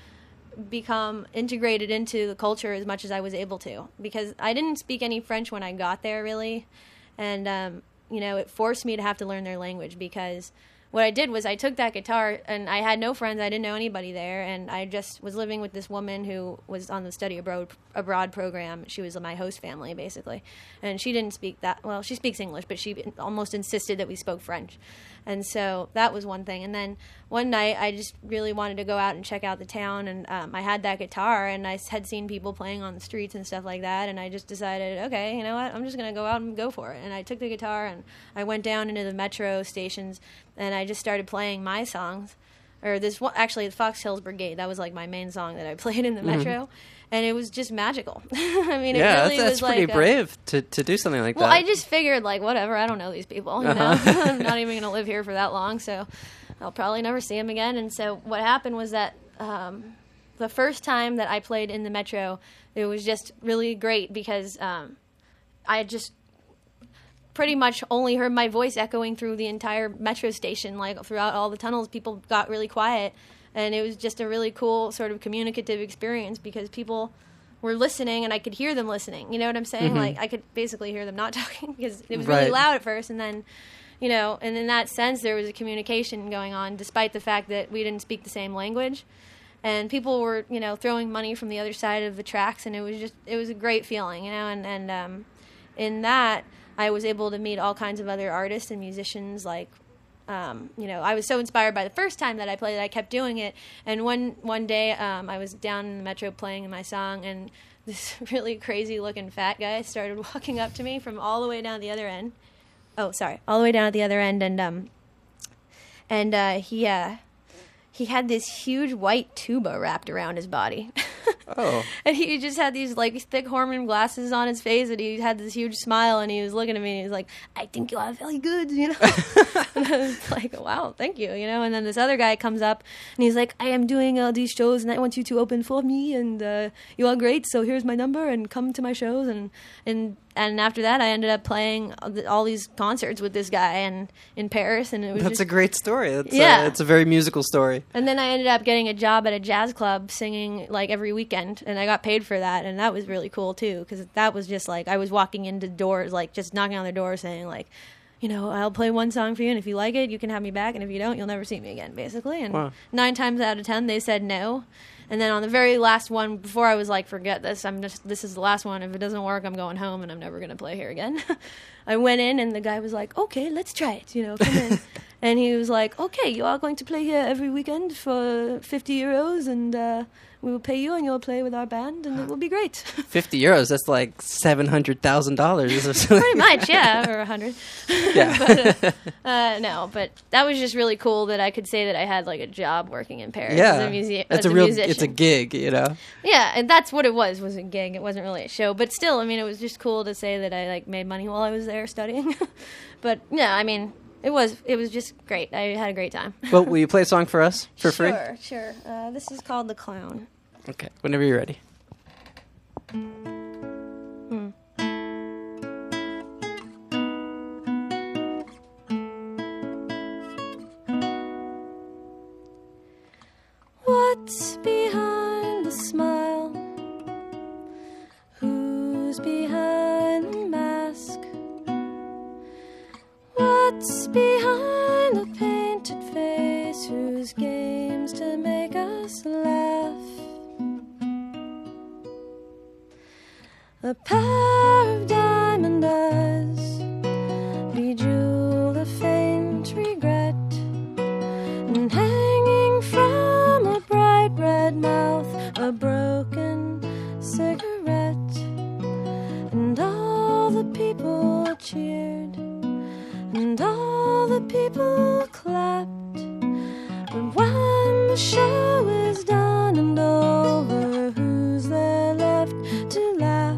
become integrated into the culture as much as I was able to, because I didn't speak any French when I got there really, and um, you know, it forced me to have to learn their language, because what I did was I took that guitar, and I had no friends, I didn't know anybody there, and I just was living with this woman who was on the study abroad abroad program. She was my host family basically, and she didn't speak that well. She speaks English, but she almost insisted that we spoke French. And so that was one thing. And then one night I just really wanted to go out and check out the town, and um, I had that guitar, and I had seen people playing on the streets and stuff like that, and I just decided, okay, you know what, I'm just going to go out and go for it. And I took the guitar, and I went down into the metro stations, and I just started playing my songs. Or this one, actually, the Fox Hills Brigade, that was like my main song that I played in the metro, and it was just magical. I mean, it yeah, really that's, that's was pretty like a- brave to, to do something like well, that. I just figured, like, whatever, I don't know these people, you know? Uh-huh. I'm not even going to live here for that long, so I'll probably never see them again. And so what happened was that um, the first time that I played in the Metro, it was just really great, because um, I just pretty much only heard my voice echoing through the entire metro station, like, throughout all the tunnels. People got really quiet, and it was just a really cool sort of communicative experience, because people were listening, and I could hear them listening. You know what I'm saying? Mhm. Like, I could basically hear them not talking, because it was really Right. loud at first, and then, you know, and in that sense, there was a communication going on, despite the fact that we didn't speak the same language. And people were, you know, throwing money from the other side of the tracks, and it was just, it was a great feeling, you know, and, and um, in that, I was able to meet all kinds of other artists and musicians, like, Um, you know, I was so inspired by the first time that I played that I kept doing it. And one one day, um, I was down in the metro playing my song, and this really crazy looking fat guy started walking up to me from all the way down the other end. Oh, sorry, all the way down at the other end, and um, and uh, he uh, he had this huge white tuba wrapped around his body. Oh. And he just had these like thick Horman glasses on his face, and he had this huge smile, and he was looking at me, and he was like, "I think you are very good," you know. And I was like, "Wow, thank you," you know. And then this other guy comes up, and he's like, "I am doing uh, these shows, and I want you to open for me, and uh, you are great. So here's my number, and come to my shows." And and and after that, I ended up playing all these concerts with this guy, and in Paris, and it was That's just, a great story. That's Yeah. a, it's a very musical story. And then I ended up getting a job at a jazz club singing like every weekend, and I got paid for that, and that was really cool too, because that was just like I was walking into doors, like just knocking on their door, saying like, you know, I'll play one song for you, and if you like it, you can have me back, and if you don't, you'll never see me again, basically. And Wow. nine times out of ten, they said no. And then on the very last one, before I was like, forget this, I'm just this is the last one. If it doesn't work, I'm going home, and I'm never gonna play here again. I went in, and the guy was like, okay, let's try it, you know, come in. And he was like, okay, you are going to play here every weekend for fifty euros, and uh, we will pay you, and you'll play with our band, and it will be great. Fifty euros. That's like seven hundred thousand dollars. Pretty much, yeah, or a hundred. Yeah. but, uh, uh, no, but that was just really cool that I could say that I had like a job working in Paris Yeah. as a, muse- That's as a a real. musician. It's a gig, you know. Yeah, and that's what it was, was a gig. It wasn't really a show. But still, I mean, it was just cool to say that I, like, made money while I was there studying. But, yeah, I mean, it was it was just great. I had a great time. Well, will you play a song for us for free? Sure, sure. Uh, this is called The Clown. Okay, whenever you're ready. Hmm. What's behind the smile? Who's behind the mask? What's behind the painted face? Whose games to make us laugh? A pair of diamond eyes bejewel a faint regret, and hanging from a bright red mouth a broken cigarette. And all the people cheered, and all the people clapped. But when the show is done and over, who's there left to laugh?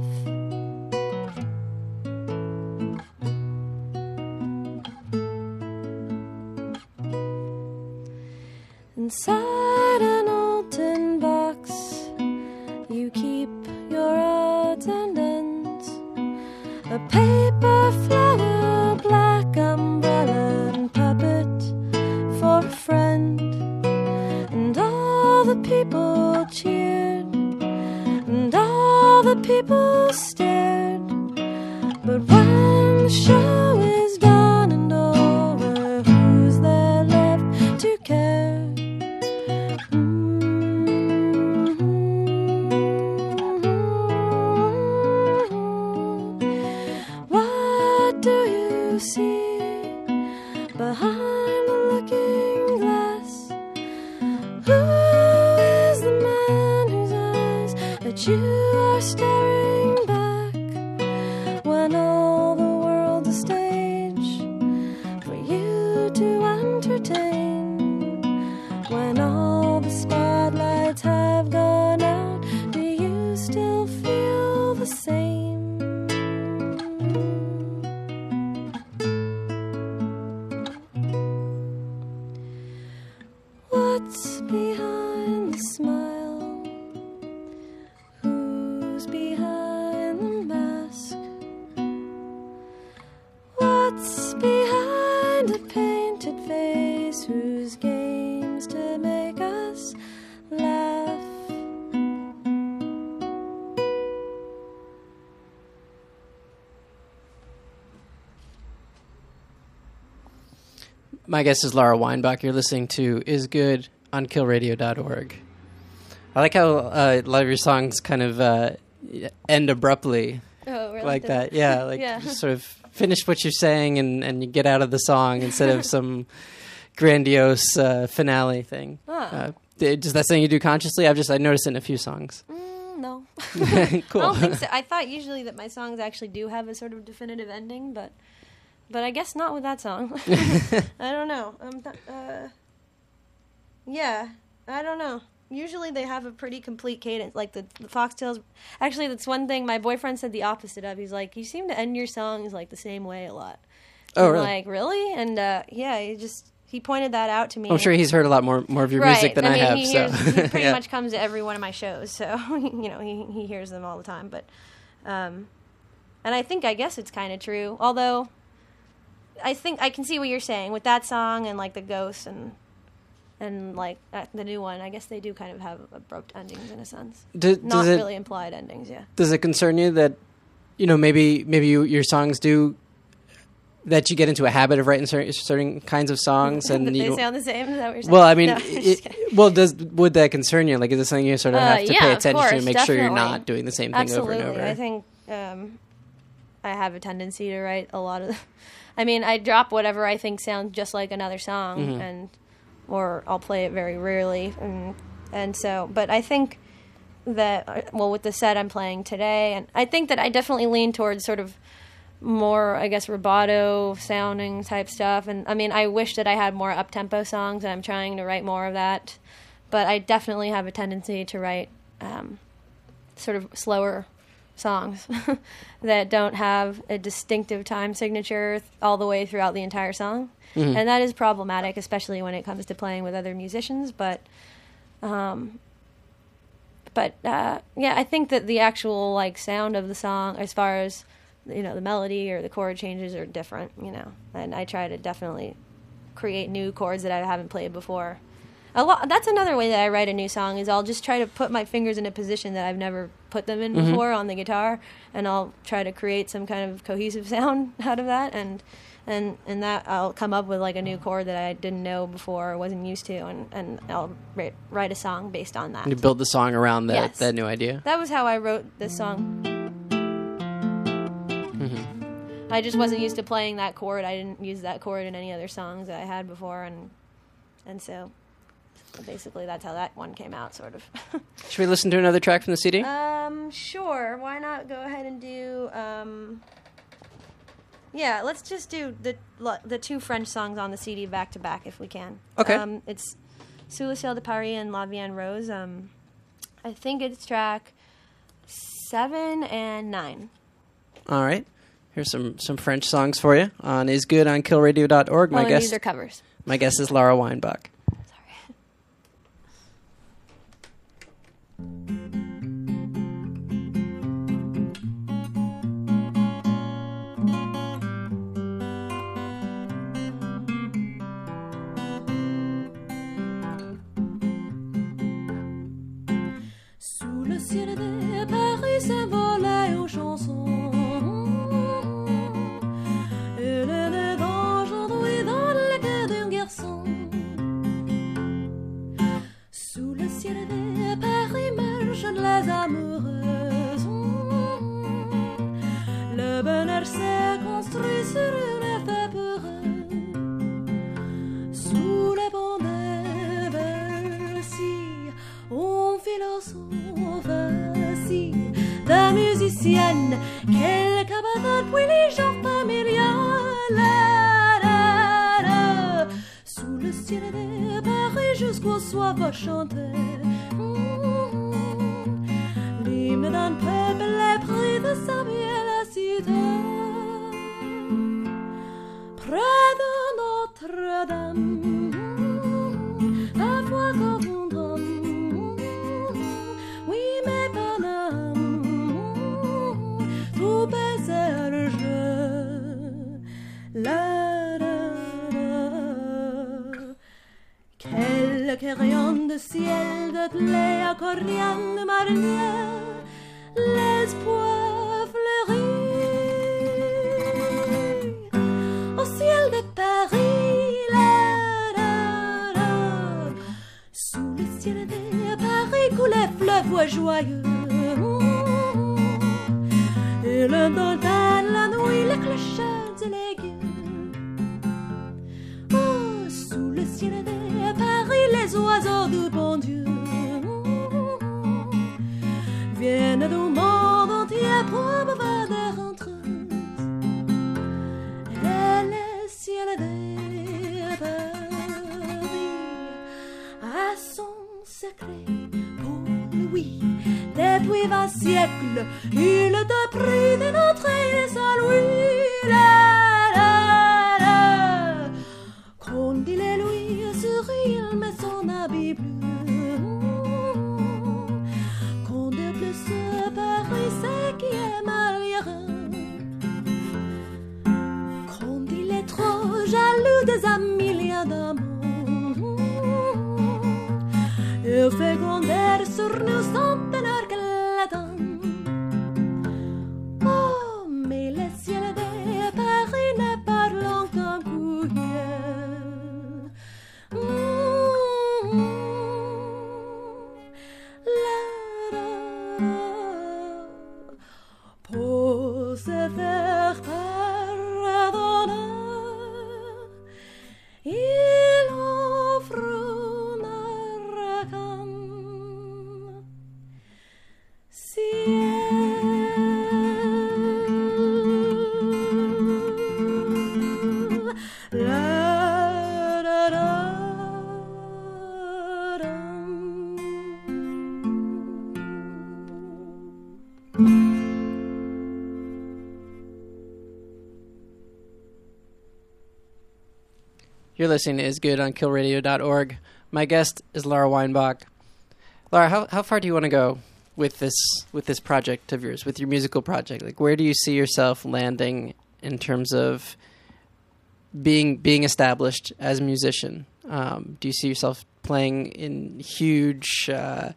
Inside an old tin box, you keep your odds and ends. A paper flower, black umbrella, and puppet for a friend. And all the people cheered, and all the people stared. But when the show is done and over, who's there left to care? What do you see behind the looking glass? Who is the man whose eyes that you are staring back? When all the world's a stage for you to entertain, when all the spotlights have gone out, do you still feel the same? What's behind the smile? Who's behind the mask? What's behind a painted face? Whose games to make us laugh? My guest is Laura Weinbach. You're listening to Is Good on kill radio dot org. I like how uh, a lot of your songs kind of uh, end abruptly Oh, really? like that. Yeah, like Yeah. just sort of finish what you're saying and, and you get out of the song instead of some grandiose uh, finale thing. Ah. Uh, is that something you do consciously? I've just I noticed it in a few songs. Mm, no. Cool. I don't think so. I thought usually that my songs actually do have a sort of definitive ending, but but I guess not with that song. I don't know. Um, th- uh, yeah, I don't know. usually they have a pretty complete cadence. Like the, the foxtails. Actually, that's one thing my boyfriend said the opposite of. He's like, you seem to end your songs like the same way a lot. Oh, I'm really? Like, really? And uh, yeah, he just he pointed that out to me. I'm sure he's heard a lot more more of your right. music than I, I mean, have. He, so hears, he pretty yeah. much comes to every one of my shows, so you know he he hears them all the time. But, um, and I think I guess it's kind of true. Although, I think I can see what you're saying with that song and like the Ghost and and like uh, the new one. I guess they do kind of have abrupt endings in a sense. Do, Not does it, really implied endings. Yeah. Does it concern you that, you know, maybe maybe you, your songs do, that you get into a habit of writing certain, certain kinds of songs and That you they don't- sound the same? Is that what you're saying? well, I mean, No, I'm just it, kidding. well, does would that concern you? Like, is it something you sort of Uh, have to yeah, pay of attention to course, and make sure you're definitely. not doing the same thing Absolutely. over and over? I think um, I have a tendency to write a lot of. I mean, I drop whatever I think sounds just like another song, Mm-hmm. and or I'll play it very rarely, and and so. But I think that uh, well, with the set I'm playing today, and I think that I definitely lean towards sort of more, I guess, rubato sounding type stuff. And I mean, I wish that I had more up tempo songs, and I'm trying to write more of that. But I definitely have a tendency to write um, sort of slower songs that don't have a distinctive time signature th- all the way throughout the entire song. Mhm. And that is problematic, especially when it comes to playing with other musicians. But, um, but uh, yeah, I think that the actual like sound of the song, as far as you know, the melody or the chord changes are different. You know, and I try to definitely create new chords that I haven't played before. A lot. That's another way that I write a new song is I'll just try to put my fingers in a position that I've never put them in Mhm. before on the guitar, and I'll try to create some kind of cohesive sound out of that, and and and that I'll come up with like a new chord that I didn't know before or wasn't used to, and, and I'll write, write a song based on that. You build the song around that Yes. that new idea. That was how I wrote this song. Mm-hmm. I just wasn't used to playing that chord. I didn't use that chord in any other songs that I had before, and and so basically that's how that one came out, sort of. Should we listen to another track from the C D? um, sure. Why not go ahead and do? Um, yeah, let's just do the the two French songs on the C D back to back if we can. Okay. Um, it's Sous le ciel de Paris and La Vie en Rose. Um, I think it's track seven and nine. All right. Here's some, some French songs for you on is good on kill radio dot org. My Oh, and guest these are covers. my guest is Laura Weinbach. Sorry. Sous le ciel de Paris s'envolait aux chansons. Et les danges enrouées dans le cœur d'un garçon. Sous le ciel de Paris marchent les amoureuses. Le bonheur s'est construit sur une feuille pour eux. Sous les ponts de Bercy, on philosophe assis, de musicienne, quelques batailles, puis les gens familiers. La, la, la. Sous le ciel de Paris jusqu'au soir va chanter mm, l'hymne d'un peuple épris de sa belle cité. Près de Notre-Dame, la voix confondante, oui, mais Paname, tout baiser le jeu. La, la, la. Quelques rayons de ciel de clé à coriandre marinière, l'espoir fleurit. Au ciel de Paris, la, la, la. Sous le ciel de Paris coulait fleuve joyeux. Et le dans la nuit, les clochettes et les gueux. Oh, sous le ciel de Paris, les oiseaux du bon Dieu viennent du monde entier pour bavader entre eux. Et le ciel de Paris a son secret. oui, depuis vingt siècles, il te prie de notre Saint-Louis. La, la, la. Quand il est lui sourit, il met son habit bleu. Quand de plus Paris c'est qui est malheureux. Quand il est trop jaloux des amis d'amour, il fait gronder sur nous centenaires qu'elle attend. Oh, mais le ciel de Paris ne parle qu'un courrier. Mmh, la, la, la. Pour se faire pardonner, il offre un argan. Ciel, la, la, la, You're listening to Is Good on kill radio dot org. My guest is Laura Weinbach. Laura, how how far do you want to go with this with this project of yours, with your musical project? Like, where do you see yourself landing in terms of being being established as a musician? Um, do you see yourself playing in huge uh,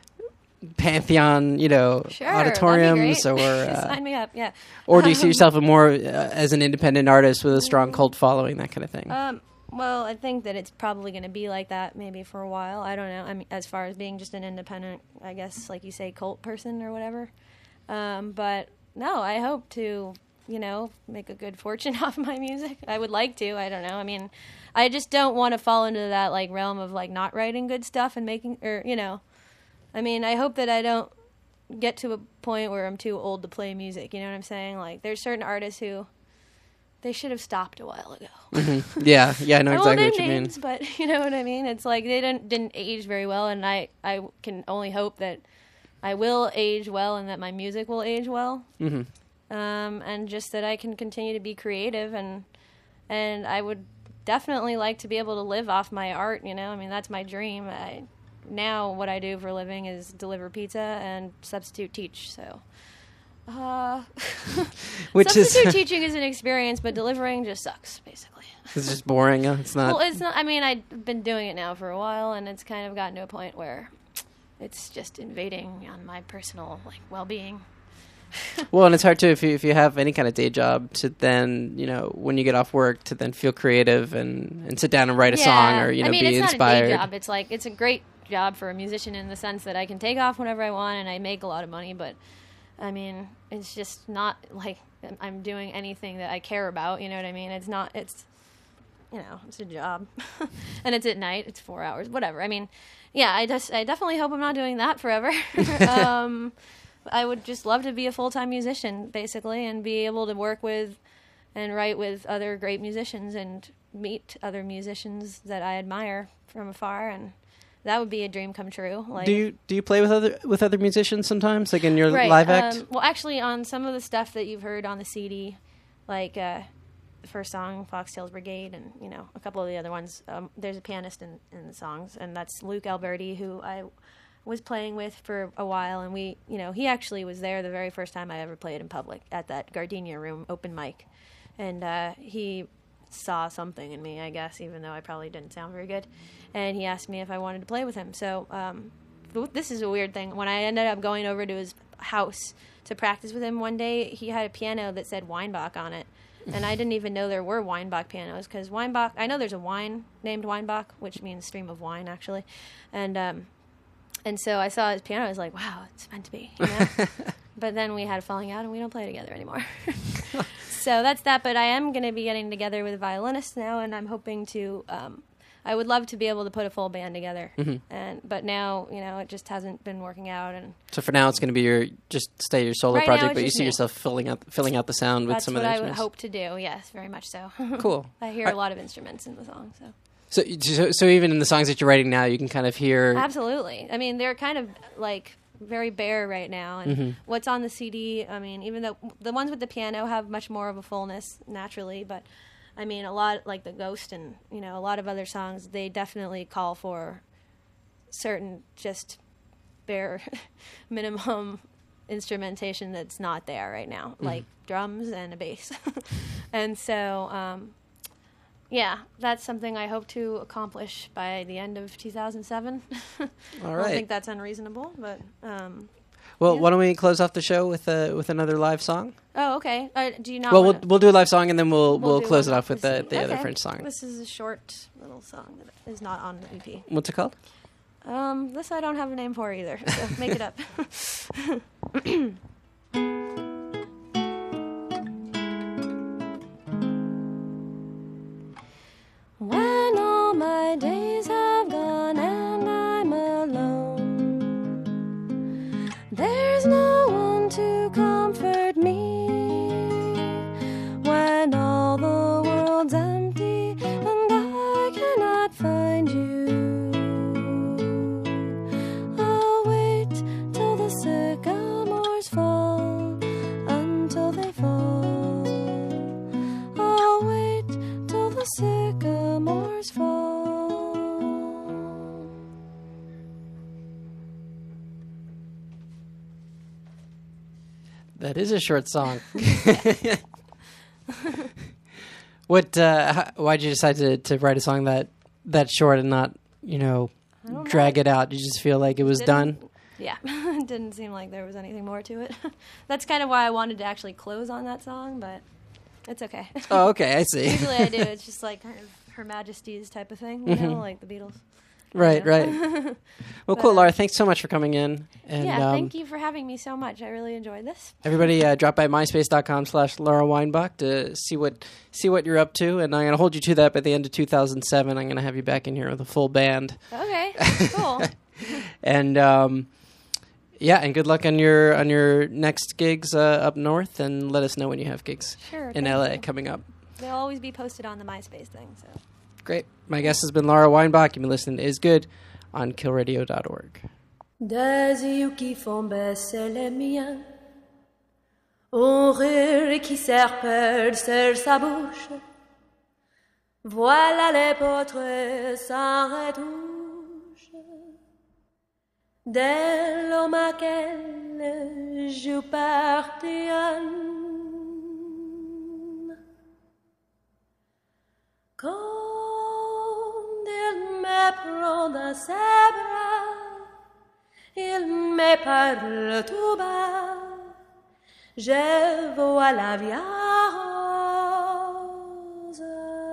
pantheon, you know, Sure, auditoriums, that'd be or great. uh, Sign me up, yeah. or do you see Um, yourself more uh, as an independent artist with a strong cult following, that kind of thing? Um, well, I think that it's probably going to be like that maybe for a while. I don't know. I mean, as far as being just an independent, I guess, like you say, cult person or whatever. Um, but no, I hope to, you know, make a good fortune off my music. I would like to. I don't know. I mean, I just don't want to fall into that like realm of like not writing good stuff and making, or you know, I mean, I hope that I don't get to a point where I'm too old to play music. You know what I'm saying? Like, there's certain artists who they should have stopped a while ago. Mm-hmm. Yeah, yeah, I know I exactly won't what you name mean. names, but you know what I mean. It's like they didn't didn't age very well, and I I can only hope that I will age well and that my music will age well, hmm um, and just that I can continue to be creative, and and I would definitely like to be able to live off my art. You know, I mean that's my dream. I, now what I do for a living is deliver pizza and substitute teach. So. Uh, Which is substitute teaching is an experience, but delivering just sucks, basically. it's just boring. uh, It's not. Well, it's not. I mean, I've been doing it now for a while, and it's kind of gotten to a point where it's just invading on my personal like well-being. Well, and it's hard too if you if you have any kind of day job to then, you know, when you get off work to then feel creative and, and sit down and write a song or, you know, I mean, be it's inspired. not a day job. It's like it's a great job for a musician in the sense that I can take off whenever I want and I make a lot of money, but I mean, it's just not like I'm doing anything that I care about, you know what I mean? It's not, it's, you know, it's a job. And it's at night, it's four hours, whatever. I mean, yeah, I just, I definitely hope I'm not doing that forever. um, I would just love to be a full-time musician, basically, and be able to work with and write with other great musicians and meet other musicians that I admire from afar, and that would be a dream come true. Like, do you do you play with other with other musicians sometimes, like in your right, live act? Um, well, actually, on some of the stuff that you've heard on the C D, like uh, the first song, Foxtails Brigade, and you know a couple of the other ones, um, there's a pianist in, in the songs, and that's Luke Alberti, who I was playing with for a while, and we, you know, he actually was there the very first time I ever played in public at that Gardenia Room open mic, and uh, he saw something in me, I guess, even though I probably didn't sound very good, and he asked me if I wanted to play with him. So um, th- this is a weird thing. When I ended up going over to his house to practice with him one day, he had a piano that said Weinbach on it, and I didn't even know there were Weinbach pianos, because Weinbach, I know there's a wine named Weinbach, which means stream of wine, actually, and um, and so I saw his piano, I was like, wow, it's meant to be, you know? But then we had a falling out, and we don't play together anymore. So that's that, but I am going to be getting together with a violinist now, and I'm hoping to, um, I would love to be able to put a full band together, Mm-hmm. and but now, you know, it just hasn't been working out, and So for now, it's going to be your just stay your solo Right now, project, it's but you just see me. yourself filling out filling out the sound with that's some what of the I would instruments. hope to do, yes, very much so. Cool. I hear Are- a lot of instruments in the song, so. So, so so even in the songs that you're writing now, you can kind of hear. Absolutely. I mean, they're kind of like very bare right now. And Mm-hmm. what's on the C D, I mean, even though the ones with the piano have much more of a fullness naturally, but I mean, a lot like the Ghost and you know a lot of other songs, they definitely call for certain just bare minimum instrumentation that's not there right now, Mm-hmm. like drums and a bass. And so, um, yeah, that's something I hope to accomplish by the end of two thousand seven. All I don't right. think that's unreasonable, but um, Well, yeah. why don't we close off the show with uh, with another live song? oh, okay. Uh, do you not? Well, we'll wanna- we'll do a live song and then we'll we'll, do close it one off with this the, the other okay. French song. This is a short little song that is not on the E P. What's it called? Um, this I don't have a name for either, so make it up. When all my days have gone and I'm alone, there's no one to comfort me. When all the world's empty and I cannot find you, I'll wait till the sycamores fall, until they fall. I'll wait till the sycamores fall. That is a short song. What? Uh, how, why'd you decide to, to write a song that that short and not, you know, I don't drag know. it out? You just feel like it was Didn't- done. Yeah, it didn't seem like there was anything more to it. That's kind of why I wanted to actually close on that song, but it's okay. Oh, okay, I see. Usually I do. It's just like kind of Her Majesty's type of thing, you know, like the Beatles. Right, Yeah. right. Well, cool, But- Laura. Thanks so much for coming in. And yeah, um, thank you for having me so much. I really enjoyed this. everybody, uh, drop by myspace.com slash Laura Weinbach to see what see what you're up to. And I'm going to hold you to that by the end of two thousand seven. I'm going to have you back in here with a full band. Okay, cool. And um, yeah, and good luck on your on your next gigs uh, up north. And let us know when you have gigs Sure. in thank L A you. coming up. They'll always be posted on the MySpace thing. So Great. My guest has been Laura Weinbach. You've been listening to Is Good on kill radio dot org. Des yeux qui font baisser les miens, un rire qui serpelle sur sa bouche. Voilà les portraits sans retouche de l'homme à quel je partirai. Quand il me prend dans ses bras, il me parle tout bas, je vois la vie rose.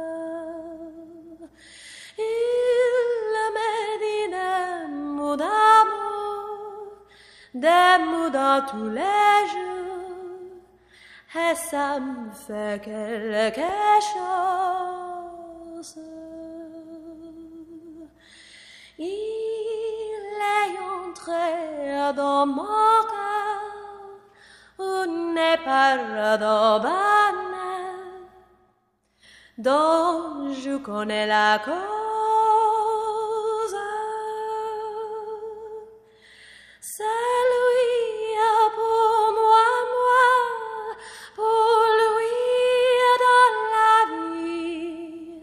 Il me dit des mots d'amour, des mots dans tous les jours, et ça me fait quelque chose. Il est entré dans mon cœur, une part de bonheur dont je connais la cause. C'est lui pour moi, moi, pour lui dans la vie.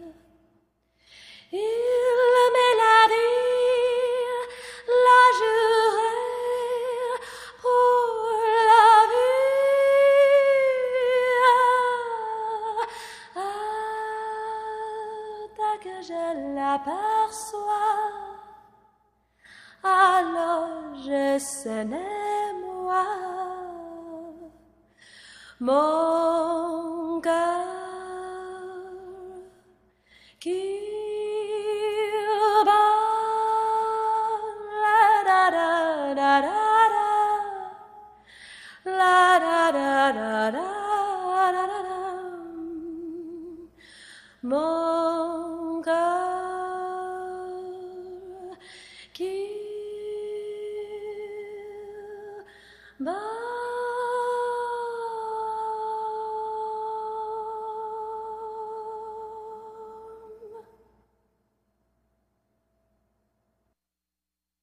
Il me l'a dit, la juré pour la vie. Ah, dès que je l'aperçois, alors je sais moi, mon cœur qui bat. La da da da da da. La da da da da da da da. Mon cœur